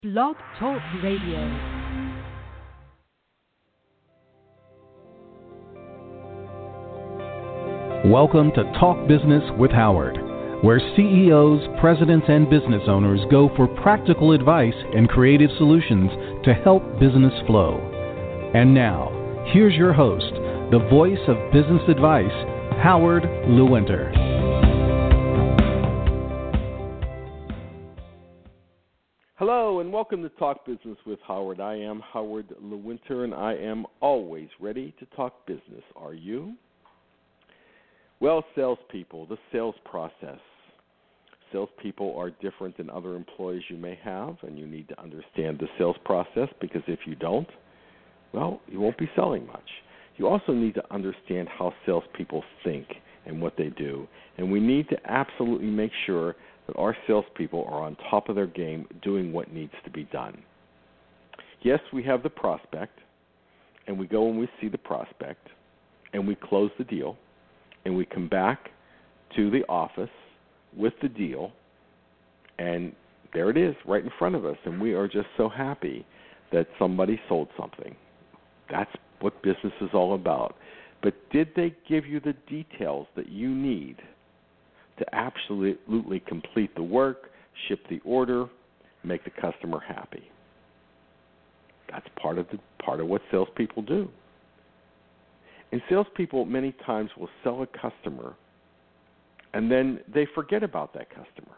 Blog Talk Radio. Welcome to Talk Business with Howard, where CEOs, presidents, and business owners go for practical advice and creative solutions to help business flow. And now, here's your host, the voice of business advice, Howard Lewinter. Hello and welcome to Talk Business with Howard. I am Howard Lewinter and I am always ready to talk business. Are you? Well, salespeople, the sales process. Salespeople are different than other employees you may have, and you need to understand the sales process because if you don't, well, you won't be selling much. You also need to understand how salespeople think and what they do, and we need to absolutely make sure that our salespeople are on top of their game doing what needs to be done. Yes, we have the prospect, and we go and we see the prospect, and we close the deal, and we come back to the office with the deal, and there it is right in front of us, and we are just so happy that somebody sold something. That's what business is all about. But did they give you the details that you need to absolutely complete the work, ship the order, make the customer happy? That's part of what salespeople do. And salespeople many times will sell a customer, and then they forget about that customer.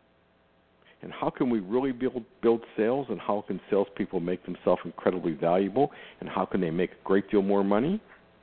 And how can we really build sales, and how can salespeople make themselves incredibly valuable, and how can they make a great deal more money?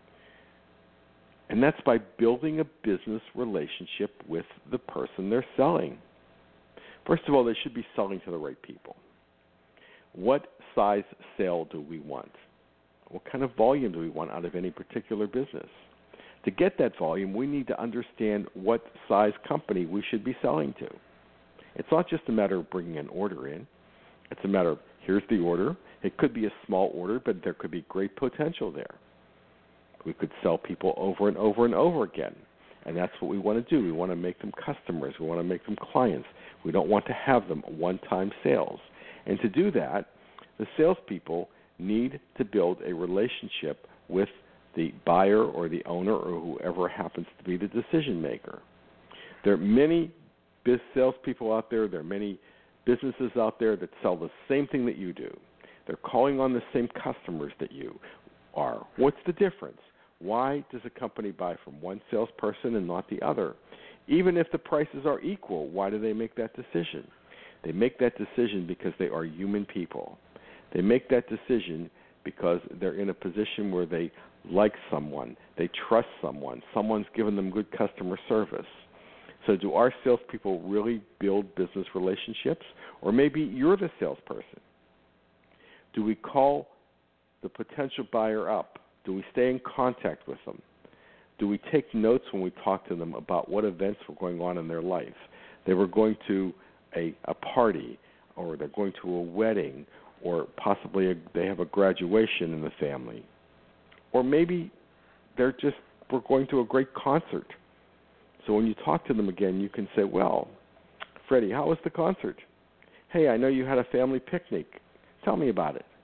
And that's by building a business relationship with the person they're selling. First of all, they should be selling to the right people. What size sale do we want? What kind of volume do we want out of any particular business? To get that volume, we need to understand what size company we should be selling to. It's not just a matter of bringing an order in. It's a matter of, here's the order. It could be a small order, but there could be great potential there. We could sell people over and over and over again, and that's what we want to do. We want to make them customers. We want to make them clients. We don't want to have them one-time sales. And to do that, the salespeople need to build a relationship with the buyer or the owner or whoever happens to be the decision maker. There are many salespeople out there. There are many businesses out there that sell the same thing that you do. They're calling on the same customers that you are. What's the difference? Why does a company buy from one salesperson and not the other? Even if the prices are equal, why do they make that decision? They make that decision because they are human people. They make that decision because they're in a position where they like someone, they trust someone, someone's given them good customer service. So do our salespeople really build business relationships? Or maybe you're the salesperson. Do we call the potential buyer up? Do we stay in contact with them? Do we take notes when we talk to them about what events were going on in their life? They were going to a party, or they're going to a wedding, or possibly they have a graduation in the family. Or maybe we're going to a great concert. So when you talk to them again, you can say, well, Freddie, how was the concert? Hey, I know you had a family picnic. Tell me about it.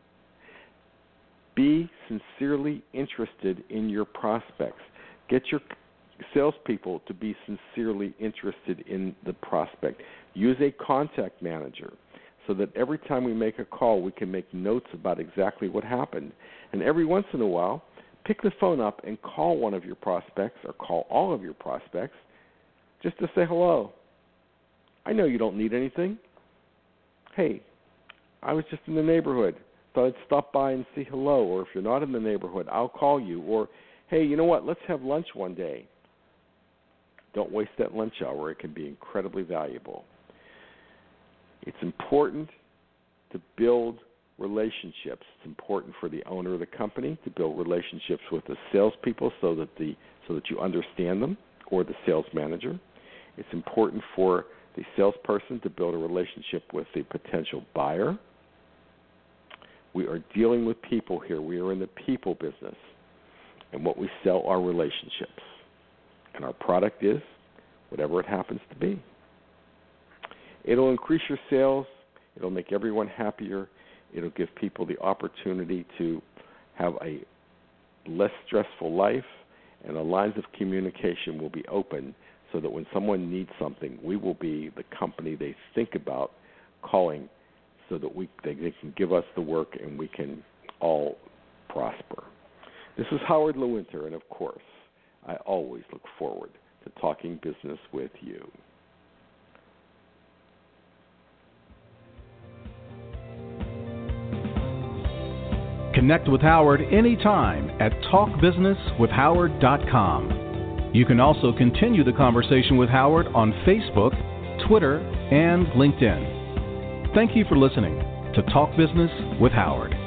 Be sincerely interested in your prospects. Get your salespeople to be sincerely interested in the prospect. Use a contact manager so that every time we make a call, we can make notes about exactly what happened. And every once in a while, pick the phone up and call one of your prospects or call all of your prospects just to say hello. I know you don't need anything. Hey, I was just in the neighborhood. Thought I'd stop by and say hello. Or if you're not in the neighborhood, I'll call you. Or, hey, you know what? Let's have lunch one day. Don't waste that lunch hour. It can be incredibly valuable. It's important to build relationships. It's important for the owner of the company to build relationships with the salespeople so that you understand them, or the sales manager. It's important for the salesperson to build a relationship with the potential buyer. We are dealing with people here. We are in the people business. And what we sell are relationships. And our product is whatever it happens to be. It'll increase your sales. It'll make everyone happier. It'll give people the opportunity to have a less stressful life, and the lines of communication will be open so that when someone needs something, we will be the company they think about calling so that they can give us the work and we can all prosper. This is Howard Lewinter, and of course, I always look forward to talking business with you. Connect with Howard anytime at talkbusinesswithhoward.com. You can also continue the conversation with Howard on Facebook, Twitter, and LinkedIn. Thank you for listening to Talk Business with Howard.